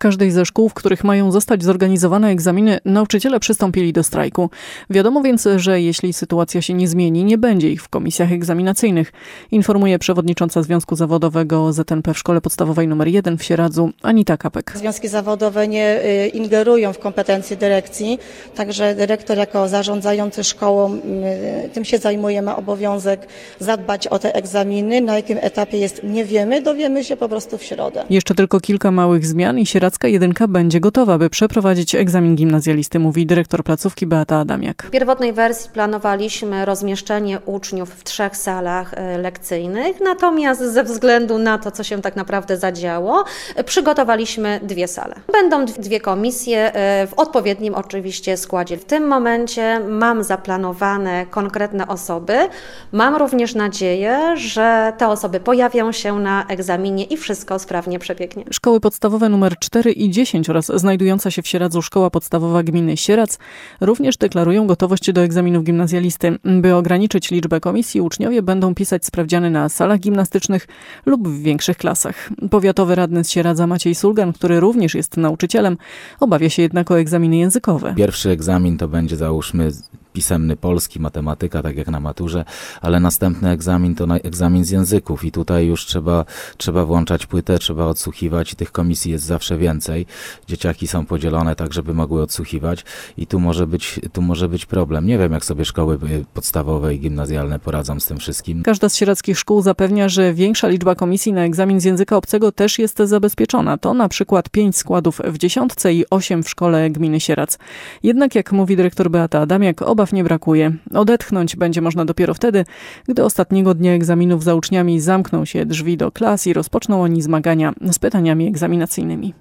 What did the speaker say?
każdej ze szkół, w których mają zostać zorganizowane egzaminy, nauczyciele przystąpili do strajku. Wiadomo więc, że jeśli sytuacja się nie zmieni, nie będzie ich w komisjach egzaminacyjnych, informuje przewodnicząca Związku Zawodowego ZNP w Szkole Podstawowej nr 1 w Sieradzu Anita Kapek. Związki zawodowe nie ingerują w kompetencje dyrekcji, także dyrektor jako zarządzający szkołą, tym się zajmuje, ma obowiązek zadbać o te egzaminy. Na jakim etapie jest, nie wiemy, dowiemy się po prostu w środę. Jeszcze tylko kilka małych zmian i Sieradzka 1 będzie gotowa, by przeprowadzić egzamin gimnazjalisty, mówi dyrektor placówki Beata Adamiak. W pierwotnej wersji planowaliśmy rozmieszczenie uczniów w 3 salach lekcyjnych, natomiast ze względu na to, co się tak naprawdę zadziało, przygotowaliśmy 2 sale. Będą 2 komisje w odpowiednim oczywiście składzie. W tym momencie mam zaplanowane konkretne osoby. Mam również nadzieję, że te osoby pojawią się na egzaminie i wszystko sprawnie przebiegnie. Szkoły podstawowe nr 4 i 10 oraz znajdująca się w Sieradzu Szkoła Podstawowa Gminy Sieradz również deklarują gotowość do egzaminów gimnazjalisty. By ograniczyć liczbę komisji, uczniowie będą pisać sprawdziany na salach gimnastycznych lub w większych klasach. Powiatowy radny z Sieradza Maciej Sulgan, który również jest nauczycielem, obawia się jednak o egzaminy językowe. Pierwszy egzamin to będzie, załóżmy, pisemny polski, matematyka, tak jak na maturze, ale następny egzamin to egzamin z języków i tutaj już trzeba włączać płytę, trzeba odsłuchiwać i tych komisji jest zawsze więcej. Dzieciaki są podzielone tak, żeby mogły odsłuchiwać i tu może być problem. Nie wiem, jak sobie szkoły podstawowe i gimnazjalne poradzą z tym wszystkim. Każda z sieradzkich szkół zapewnia, że większa liczba komisji na egzamin z języka obcego też jest zabezpieczona. To na przykład 5 składów w 10 i 8 w szkole gminy Sieradz. Jednak, jak mówi dyrektor Beata Adamiak, obaw nie brakuje. Odetchnąć będzie można dopiero wtedy, gdy ostatniego dnia egzaminów za uczniami zamkną się drzwi do klas i rozpoczną oni zmagania z pytaniami egzaminacyjnymi.